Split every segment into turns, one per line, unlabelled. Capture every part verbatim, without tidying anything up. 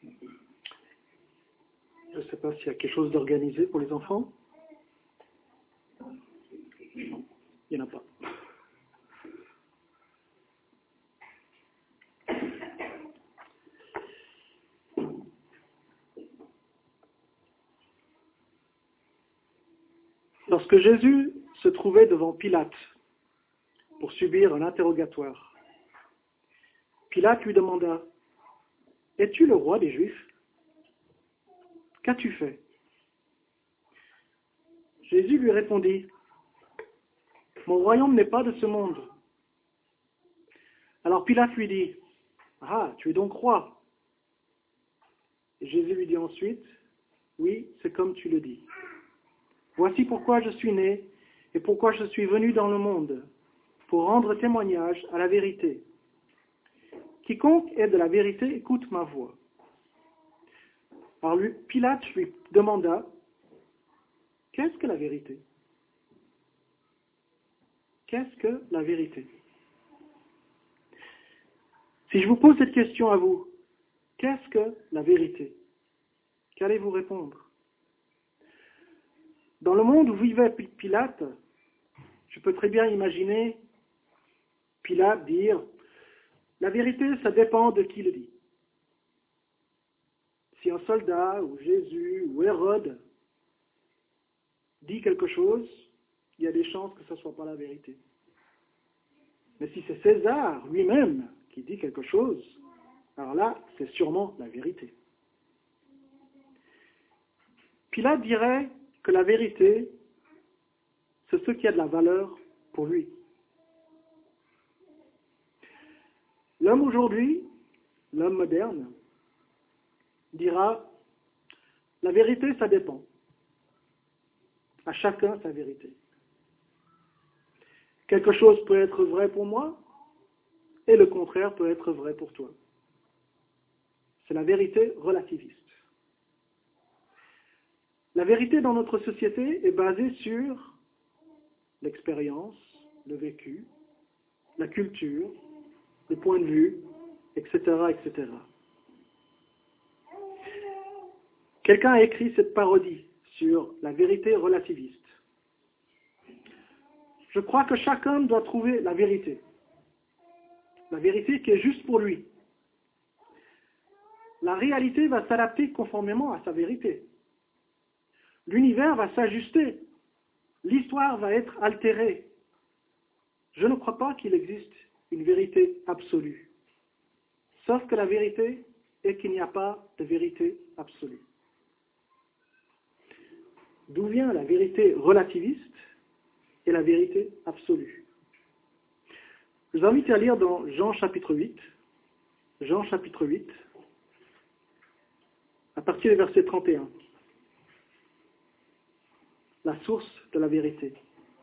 Je ne sais pas s'il y a quelque chose d'organisé pour les enfants. Non, il n'y en a pas. Lorsque Jésus se trouvait devant Pilate pour subir un interrogatoire, Pilate lui demanda « Es-tu le roi des Juifs ? Qu'as-tu fait ?» Jésus lui répondit « Mon royaume n'est pas de ce monde. » Alors Pilate lui dit « Ah, tu es donc roi ?» Et Jésus lui dit ensuite « Oui, c'est comme tu le dis. Voici pourquoi je suis né et pourquoi je suis venu dans le monde, pour rendre témoignage à la vérité. Quiconque est de la vérité écoute ma voix. » Alors lui, Pilate lui demanda « Qu'est-ce que la vérité ? Qu'est-ce que la vérité ?» Si je vous pose cette question à vous, qu'est-ce que la vérité ? Qu'allez-vous répondre ? Dans le monde où vivait Pilate, je peux très bien imaginer Pilate dire « La vérité, ça dépend de qui le dit. » Si un soldat, ou Jésus, ou Hérode dit quelque chose, il y a des chances que ce ne soit pas la vérité. Mais si c'est César lui-même qui dit quelque chose, alors là, c'est sûrement la vérité. Pilate dirait que la vérité, c'est ce qui a de la valeur pour lui. L'homme aujourd'hui, l'homme moderne, dira, la vérité, ça dépend. À chacun sa vérité. Quelque chose peut être vrai pour moi, et le contraire peut être vrai pour toi. C'est la vérité relativiste. La vérité dans notre société est basée sur l'expérience, le vécu, la culture, le point de vue, et cetera, et cetera. Quelqu'un a écrit cette parodie sur la vérité relativiste. Je crois que chacun doit trouver la vérité. La vérité qui est juste pour lui. La réalité va s'adapter conformément à sa vérité. L'univers va s'ajuster. L'histoire va être altérée. Je ne crois pas qu'il existe une vérité absolue. Sauf que la vérité est qu'il n'y a pas de vérité absolue. D'où vient la vérité relativiste et la vérité absolue? Je vous invite à lire dans Jean chapitre huit, Jean chapitre huit, à partir du verset trente et un. La source de la vérité.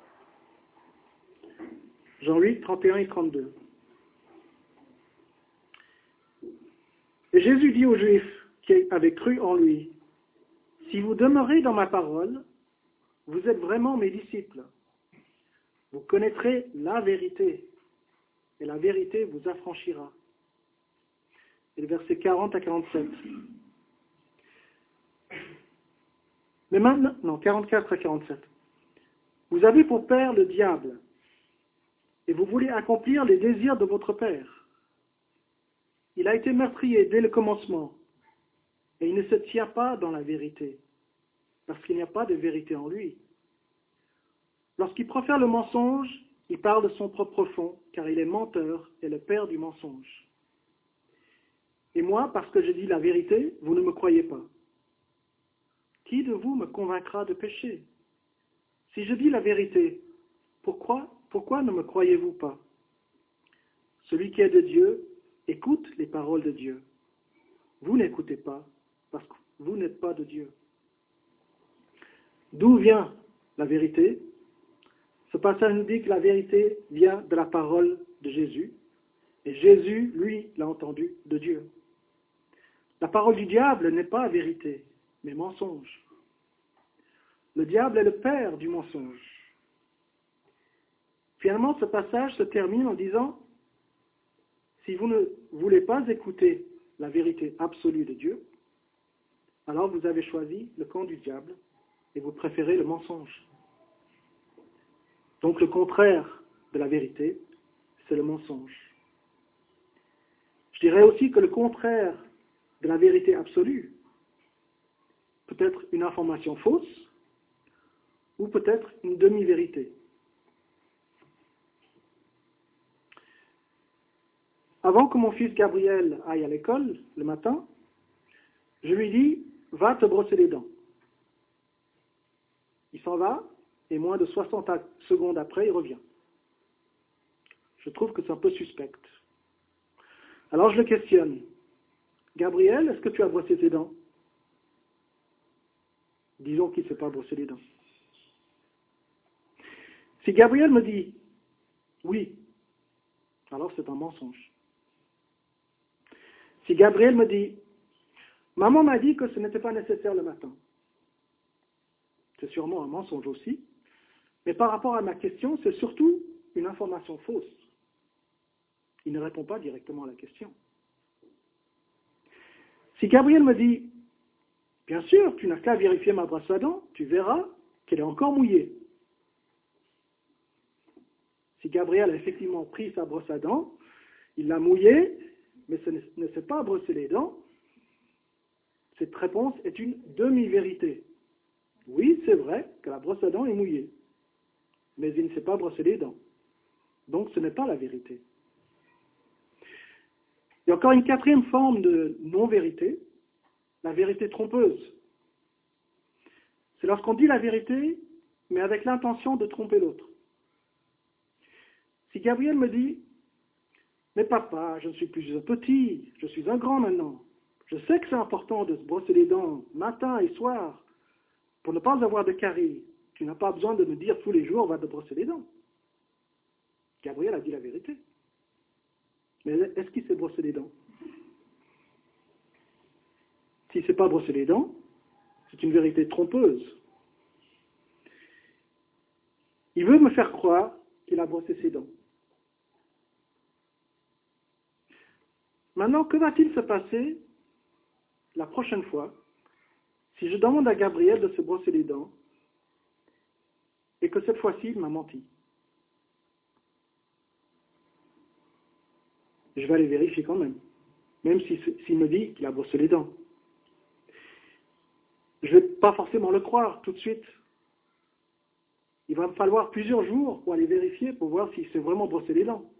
Jean huit, trente et un et trente-deux. Et Jésus dit aux Juifs qui avaient cru en lui, « Si vous demeurez dans ma parole, vous êtes vraiment mes disciples. Vous connaîtrez la vérité, et la vérité vous affranchira. » Et le verset quarante à quarante-sept. Mais maintenant, non, quarante-quatre à quarante-sept. Vous avez pour père le diable, et vous voulez accomplir les désirs de votre père. Il a été meurtrier dès le commencement, et il ne se tient pas dans la vérité, parce qu'il n'y a pas de vérité en lui. Lorsqu'il profère le mensonge, il parle de son propre fond, car il est menteur et le père du mensonge. Et moi, parce que je dis la vérité, vous ne me croyez pas. Qui de vous me convaincra de péché? Si je dis la vérité, pourquoi, pourquoi ne me croyez-vous pas? Celui qui est de Dieu écoute les paroles de Dieu. Vous n'écoutez pas, parce que vous n'êtes pas de Dieu. D'où vient la vérité? Ce passage nous dit que la vérité vient de la parole de Jésus, et Jésus, lui, l'a entendu de Dieu. La parole du diable n'est pas vérité, mais mensonge. Le diable est le père du mensonge. Finalement, ce passage se termine en disant, si vous ne voulez pas écouter la vérité absolue de Dieu, alors vous avez choisi le camp du diable et vous préférez le mensonge. Donc le contraire de la vérité, c'est le mensonge. Je dirais aussi que le contraire de la vérité absolue peut être une information fausse ou peut-être une demi-vérité. Avant que mon fils Gabriel aille à l'école le matin, je lui dis « Va te brosser les dents ». Il s'en va et moins de soixante secondes après, il revient. Je trouve que c'est un peu suspect. Alors je le questionne. « Gabriel, est-ce que tu as brossé tes dents ?» Disons qu'il ne s'est pas brossé les dents. Si Gabriel me dit « Oui », alors c'est un mensonge. Si Gabriel me dit « Maman m'a dit que ce n'était pas nécessaire le matin », c'est sûrement un mensonge aussi, mais par rapport à ma question, c'est surtout une information fausse. Il ne répond pas directement à la question. Si Gabriel me dit « Bien sûr, tu n'as qu'à vérifier ma brosse à dents, tu verras qu'elle est encore mouillée ». Si Gabriel a effectivement pris sa brosse à dents, il l'a mouillée, mais ce ne s'est pas brossé les dents, cette réponse est une demi-vérité. Oui, c'est vrai que la brosse à dents est mouillée, mais il ne s'est pas brossé les dents. Donc ce n'est pas la vérité. Il y a encore une quatrième forme de non-vérité, la vérité trompeuse. C'est lorsqu'on dit la vérité, mais avec l'intention de tromper l'autre. Si Gabriel me dit « Mais papa, je ne suis plus un petit, je suis un grand maintenant. Je sais que c'est important de se brosser les dents matin et soir pour ne pas avoir de caries. Tu n'as pas besoin de me dire tous les jours, va te brosser les dents. » Gabriel a dit la vérité. Mais est-ce qu'il s'est brossé les dents? S'il ne s'est pas brossé les dents, c'est une vérité trompeuse. Il veut me faire croire qu'il a brossé ses dents. Maintenant, que va-t-il se passer la prochaine fois si je demande à Gabriel de se brosser les dents et que cette fois-ci, il m'a menti? Je vais aller vérifier quand même, même s'il si, si me dit qu'il a brossé les dents. Je ne vais pas forcément le croire tout de suite. Il va me falloir plusieurs jours pour aller vérifier, pour voir s'il s'est vraiment brossé les dents.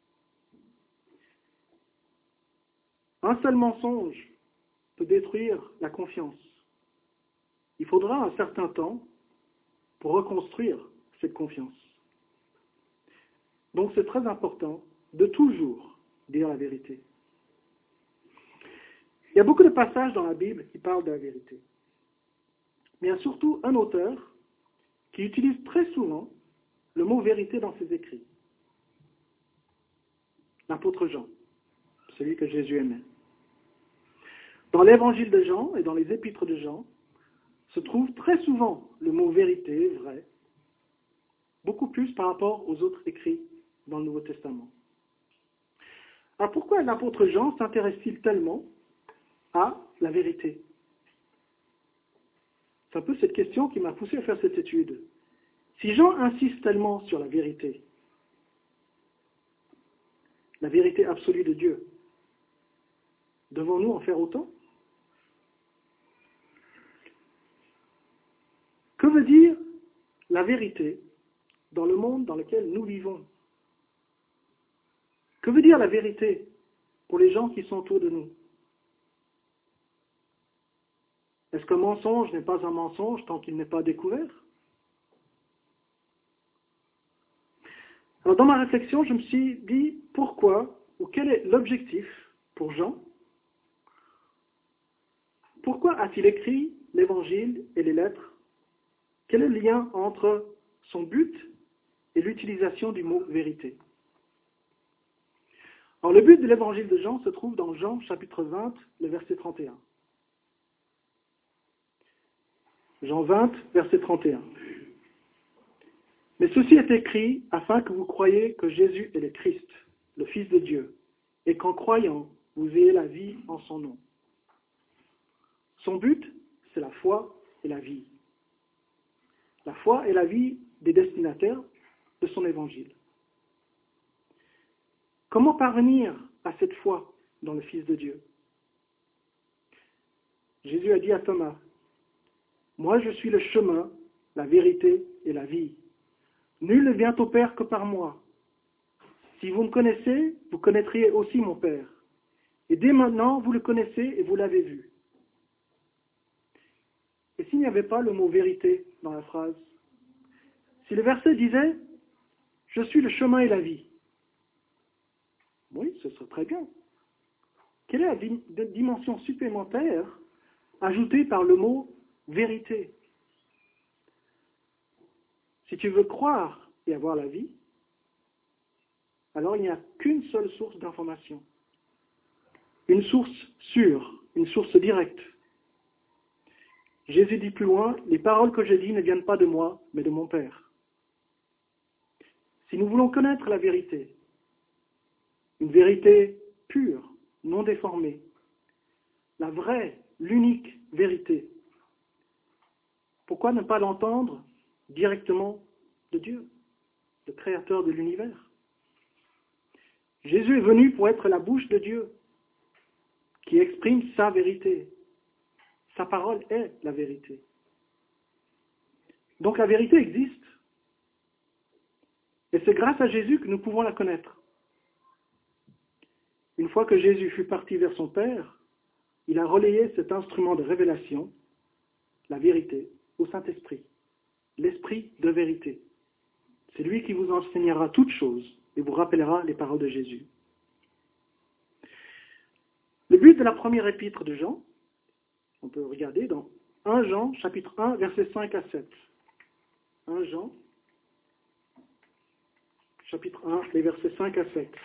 Un seul mensonge peut détruire la confiance. Il faudra un certain temps pour reconstruire cette confiance. Donc c'est très important de toujours dire la vérité. Il y a beaucoup de passages dans la Bible qui parlent de la vérité. Mais il y a surtout un auteur qui utilise très souvent le mot vérité dans ses écrits. L'apôtre Jean, celui que Jésus aimait. Dans l'évangile de Jean et dans les épîtres de Jean, se trouve très souvent le mot vérité, vrai, beaucoup plus par rapport aux autres écrits dans le Nouveau Testament. Alors pourquoi l'apôtre Jean s'intéresse-t-il tellement à la vérité? C'est un peu cette question qui m'a poussé à faire cette étude. Si Jean insiste tellement sur la vérité, la vérité absolue de Dieu, devons-nous en faire autant? Que veut dire la vérité dans le monde dans lequel nous vivons? Que veut dire la vérité pour les gens qui sont autour de nous? Est-ce qu'un mensonge n'est pas un mensonge tant qu'il n'est pas découvert? Alors dans ma réflexion, je me suis dit pourquoi, ou quel est l'objectif pour Jean? Pourquoi a-t-il écrit l'évangile et les lettres? Quel est le lien entre son but et l'utilisation du mot vérité? Alors le but de l'évangile de Jean se trouve dans Jean chapitre vingt, le verset trente et un. Jean vingt, verset trente et un. Mais ceci est écrit afin que vous croyiez que Jésus est le Christ, le Fils de Dieu, et qu'en croyant, vous ayez la vie en son nom. Son but, c'est la foi et la vie. La foi et la vie des destinataires de son évangile. Comment parvenir à cette foi dans le Fils de Dieu? Jésus a dit à Thomas, « Moi je suis le chemin, la vérité et la vie. Nul ne vient au Père que par moi. Si vous me connaissez, vous connaîtriez aussi mon Père. Et dès maintenant, vous le connaissez et vous l'avez vu. » Et s'il n'y avait pas le mot vérité dans la phrase? Si le verset disait, « Je suis le chemin et la vie », oui, ce serait très bien. Quelle est la dimension supplémentaire ajoutée par le mot vérité? Si tu veux croire et avoir la vie, alors il n'y a qu'une seule source d'information. Une source sûre, une source directe. Jésus dit plus loin, « Les paroles que je dis ne viennent pas de moi, mais de mon Père. » Si nous voulons connaître la vérité, une vérité pure, non déformée, la vraie, l'unique vérité, pourquoi ne pas l'entendre directement de Dieu, le Créateur de l'univers? Jésus est venu pour être la bouche de Dieu, qui exprime sa vérité. Sa parole est la vérité. Donc la vérité existe. Et c'est grâce à Jésus que nous pouvons la connaître. Une fois que Jésus fut parti vers son Père, il a relayé cet instrument de révélation, la vérité, au Saint-Esprit, l'Esprit de vérité. C'est lui qui vous enseignera toutes choses et vous rappellera les paroles de Jésus. Le but de la première épître de Jean, on peut regarder dans premier Jean, chapitre un, versets cinq à sept. premier Jean, chapitre un, les versets cinq à sept.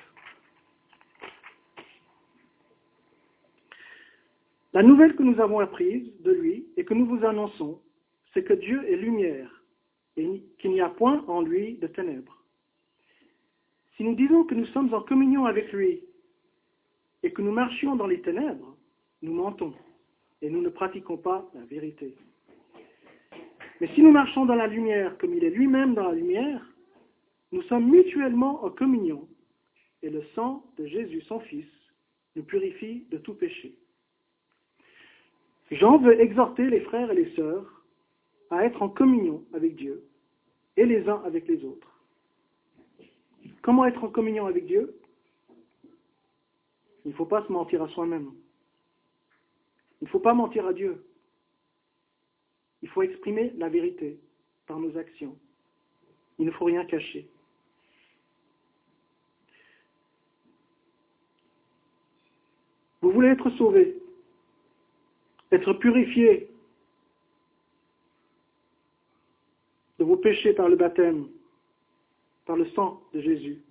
La nouvelle que nous avons apprise de lui et que nous vous annonçons, c'est que Dieu est lumière et qu'il n'y a point en lui de ténèbres. Si nous disons que nous sommes en communion avec lui et que nous marchions dans les ténèbres, nous mentons et nous ne pratiquons pas la vérité. Mais si nous marchons dans la lumière comme il est lui-même dans la lumière, nous sommes mutuellement en communion et le sang de Jésus, son Fils, nous purifie de tout péché. Jean veut exhorter les frères et les sœurs à être en communion avec Dieu et les uns avec les autres. Comment être en communion avec Dieu? Il ne faut pas se mentir à soi-même. Il ne faut pas mentir à Dieu. Il faut exprimer la vérité par nos actions. Il ne faut rien cacher. Vous voulez être sauvé, être purifié de vos péchés par le baptême, par le sang de Jésus.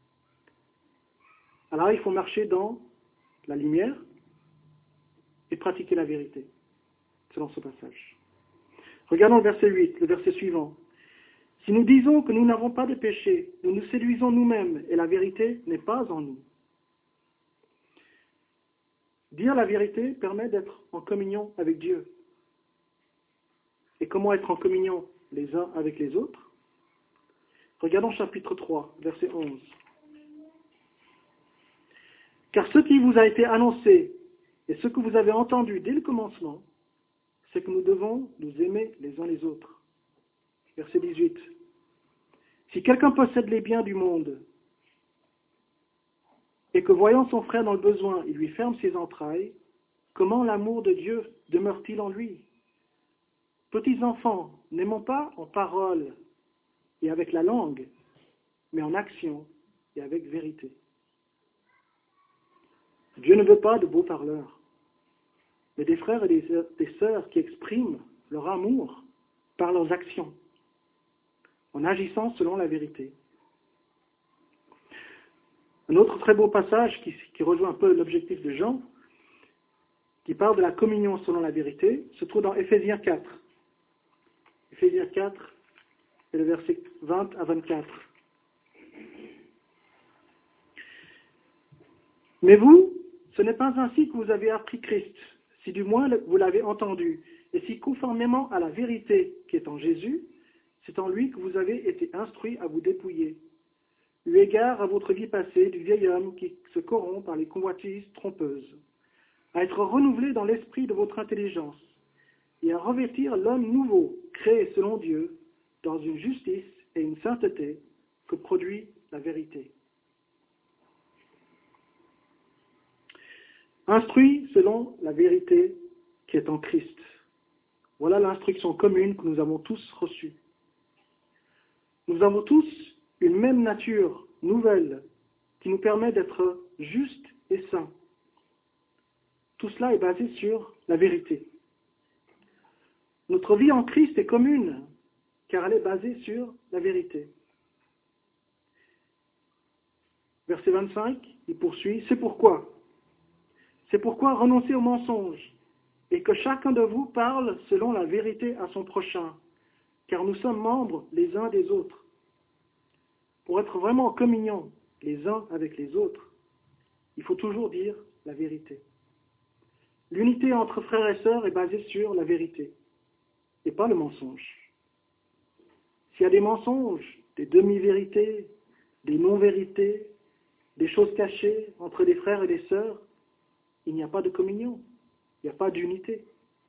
Alors il faut marcher dans la lumière et pratiquer la vérité, selon ce passage. Regardons le verset huit, le verset suivant. Si nous disons que nous n'avons pas de péché, nous nous séduisons nous-mêmes et la vérité n'est pas en nous. Dire la vérité permet d'être en communion avec Dieu. Et comment être en communion les uns avec les autres? Regardons chapitre trois, verset onze. Car ce qui vous a été annoncé et ce que vous avez entendu dès le commencement, c'est que nous devons nous aimer les uns les autres. Verset dix-huit. Si quelqu'un possède les biens du monde et que voyant son frère dans le besoin, il lui ferme ses entrailles, comment l'amour de Dieu demeure-t-il en lui? Petits enfants, n'aimons pas en parole et avec la langue, mais en action et avec vérité. Dieu ne veut pas de beaux parleurs, mais des frères et des, des sœurs qui expriment leur amour par leurs actions, en agissant selon la vérité. Un autre très beau passage qui, qui rejoint un peu l'objectif de Jean, qui parle de la communion selon la vérité, se trouve dans Éphésiens quatre. Éphésiens quatre, et le verset vingt à vingt-quatre. Mais vous, Ce n'est pas ainsi que vous avez appris Christ, si du moins vous l'avez entendu, et si conformément à la vérité qui est en Jésus, c'est en lui que vous avez été instruits à vous dépouiller. Eu égard à votre vie passée du vieil homme qui se corrompt par les convoitises trompeuses, à être renouvelé dans l'esprit de votre intelligence, et à revêtir l'homme nouveau, créé selon Dieu, dans une justice et une sainteté que produit la vérité. Instruit selon la vérité qui est en Christ. Voilà l'instruction commune que nous avons tous reçue. Nous avons tous une même nature nouvelle qui nous permet d'être justes et saints. Tout cela est basé sur la vérité. Notre vie en Christ est commune, car elle est basée sur la vérité. Verset vingt-cinq, il poursuit, « C'est pourquoi, c'est pourquoi renoncez au mensonge, et que chacun de vous parle selon la vérité à son prochain, car nous sommes membres les uns des autres. » Pour être vraiment en communion les uns avec les autres, il faut toujours dire la vérité. L'unité entre frères et sœurs est basée sur la vérité, et pas le mensonge. S'il y a des mensonges, des demi-vérités, des non-vérités, des choses cachées entre les frères et les sœurs, il n'y a pas de communion, il n'y a pas d'unité.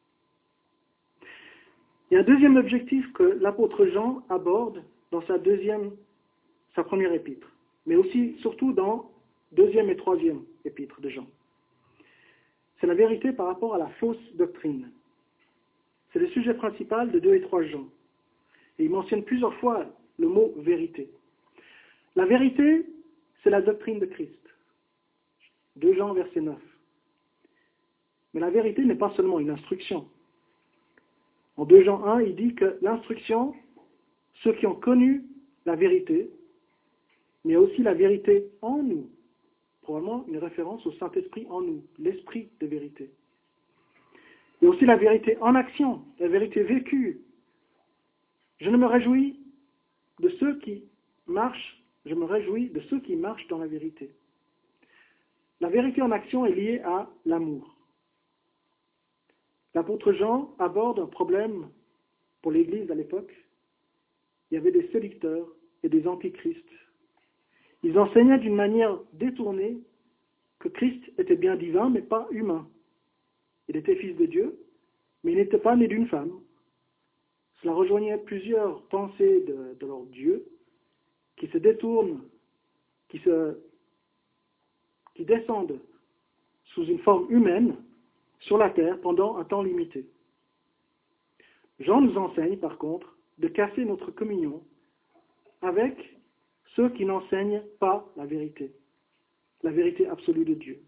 Il y a un deuxième objectif que l'apôtre Jean aborde dans sa deuxième, sa première épître, mais aussi, surtout dans deuxième et troisième épître de Jean. C'est la vérité par rapport à la fausse doctrine. C'est le sujet principal de deux et trois Jean. Et il mentionne plusieurs fois le mot vérité. La vérité, c'est la doctrine de Christ. deux Jean, verset neuf. Mais la vérité n'est pas seulement une instruction. En deux Jean un, il dit que l'instruction, ceux qui ont connu la vérité, mais aussi la vérité en nous, probablement une référence au Saint-Esprit en nous, l'esprit de vérité. Et aussi la vérité en action, la vérité vécue. Je ne me réjouis de ceux qui marchent, je me réjouis de ceux qui marchent dans la vérité. La vérité en action est liée à l'amour. L'apôtre Jean aborde un problème pour l'Église à l'époque. Il y avait des séducteurs et des antichrists. Ils enseignaient d'une manière détournée que Christ était bien divin, mais pas humain. Il était fils de Dieu, mais il n'était pas né d'une femme. Cela rejoignait plusieurs pensées de, de leur Dieu qui se détournent, qui, se, qui descendent sous une forme humaine sur la terre pendant un temps limité. Jean nous enseigne, par contre, de casser notre communion avec ceux qui n'enseignent pas la vérité, la vérité absolue de Dieu.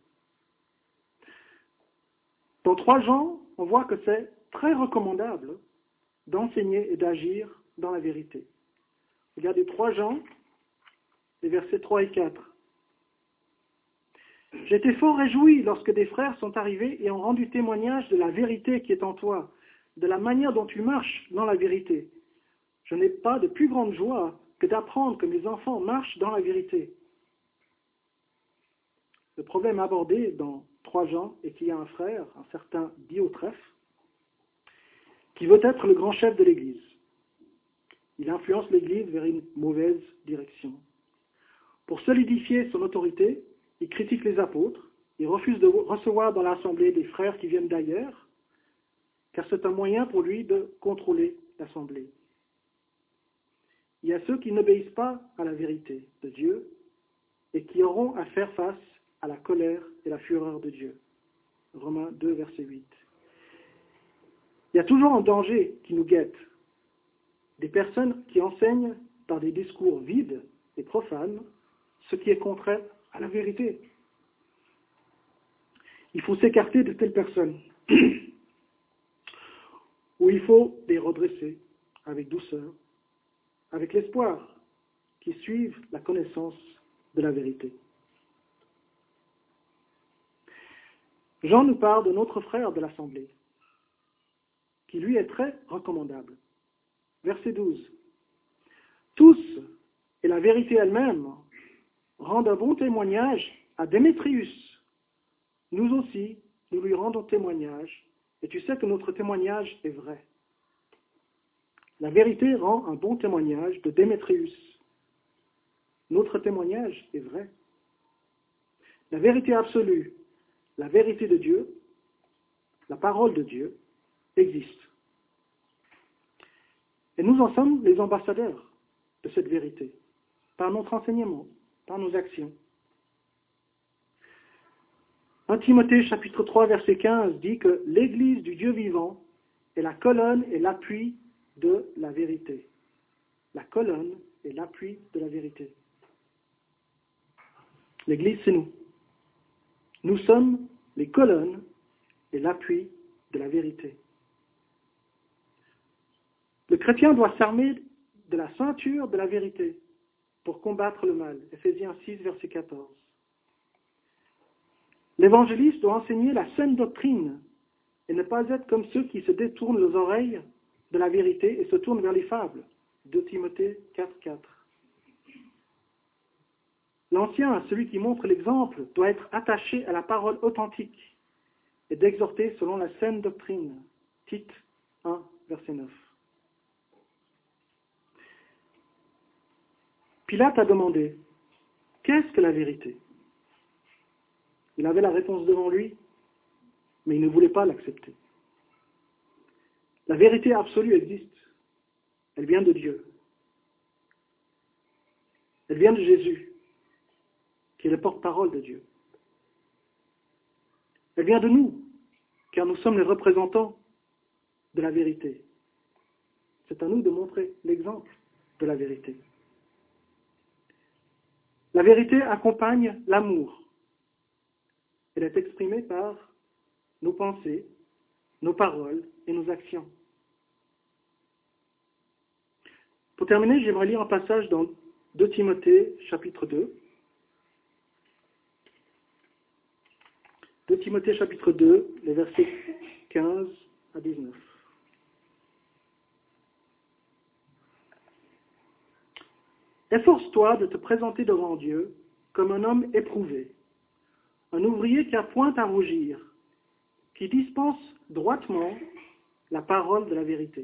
Dans trois Jean, on voit que c'est très recommandable d'enseigner et d'agir dans la vérité. Regardez trois Jean, les versets trois et quatre. « J'étais fort réjoui lorsque des frères sont arrivés et ont rendu témoignage de la vérité qui est en toi, de la manière dont tu marches dans la vérité. Je n'ai pas de plus grande joie que d'apprendre que mes enfants marchent dans la vérité. » Le problème abordé dans trois Jean est qu'il y a un frère, un certain Diotrephe, qui veut être le grand chef de l'Église. Il influence l'Église vers une mauvaise direction. Pour solidifier son autorité, il critique les apôtres, il refuse de recevoir dans l'assemblée des frères qui viennent d'ailleurs, car c'est un moyen pour lui de contrôler l'assemblée. Il y a ceux qui n'obéissent pas à la vérité de Dieu et qui auront à faire face à la colère et la fureur de Dieu. Romains deux, verset huit. Il y a toujours un danger qui nous guette. Des personnes qui enseignent par des discours vides et profanes ce qui est contraire à la vérité. Il faut s'écarter de telles personnes. Ou il faut les redresser avec douceur, avec l'espoir qui suivent la connaissance de la vérité. Jean nous parle de notre frère de l'Assemblée, qui lui est très recommandable. Verset douze. Tous, et la vérité elle-même, rendent un bon témoignage à Démétrius, Nous aussi, nous lui rendons témoignage, et tu sais que notre témoignage est vrai. La vérité rend un bon témoignage de Démétrius. Notre témoignage est vrai. La vérité absolue, la vérité de Dieu, la parole de Dieu, existe. Et nous en sommes les ambassadeurs de cette vérité, par notre enseignement, par nos actions. un Timothée chapitre trois verset quinze dit que l'Église du Dieu vivant est la colonne et l'appui de la vérité. La colonne et l'appui de la vérité. L'Église, c'est nous. Nous sommes les colonnes et l'appui de la vérité. Le chrétien doit s'armer de la ceinture de la vérité pour combattre le mal. Éphésiens six, verset quatorze. L'évangéliste doit enseigner la saine doctrine et ne pas être comme ceux qui se détournent les oreilles de la vérité et se tournent vers les fables. deux Timothée quatre, quatre. L'ancien, celui qui montre l'exemple, doit être attaché à la parole authentique et d'exhorter selon la saine doctrine. Tite un, verset neuf. Pilate a demandé, qu'est-ce que la vérité? Il avait la réponse devant lui, mais il ne voulait pas l'accepter. La vérité absolue existe. Elle vient de Dieu. Elle vient de Jésus, qui est le porte-parole de Dieu. Elle vient de nous, car nous sommes les représentants de la vérité. C'est à nous de montrer l'exemple de la vérité. La vérité accompagne l'amour. Elle est exprimée par nos pensées, nos paroles et nos actions. Pour terminer, j'aimerais lire un passage dans deux Timothée, chapitre deux. deux Timothée, chapitre deux, les versets quinze à dix-neuf. Efforce-toi de te présenter devant Dieu comme un homme éprouvé, un ouvrier qui a point à rougir, qui dispense droitement la parole de la vérité.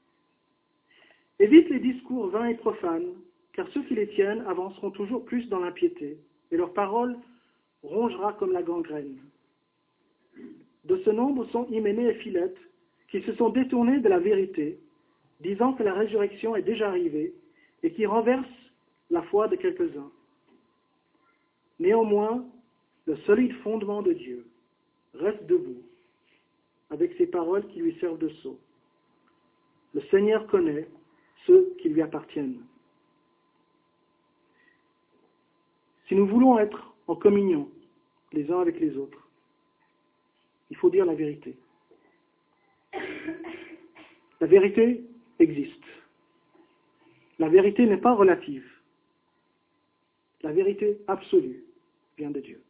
Évite les discours vains et profanes, car ceux qui les tiennent avanceront toujours plus dans l'impiété, et leur parole rongera comme la gangrène. De ce nombre sont Hyménée et Philette, qui se sont détournés de la vérité, disant que la résurrection est déjà arrivée, et qui renversent la foi de quelques-uns. Néanmoins, le solide fondement de Dieu reste debout, avec ses paroles qui lui servent de sceau. Le Seigneur connaît ceux qui lui appartiennent. Si nous voulons être en communion les uns avec les autres, il faut dire la vérité. La vérité existe. La vérité n'est pas relative. La vérité absolue vient de Dieu.